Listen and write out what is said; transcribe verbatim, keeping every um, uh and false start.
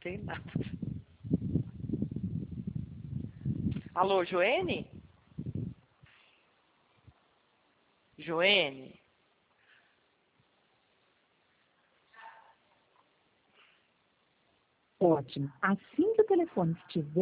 escutei nada. Alô, Joene? Joene? Ótimo. Assim que o telefone estiver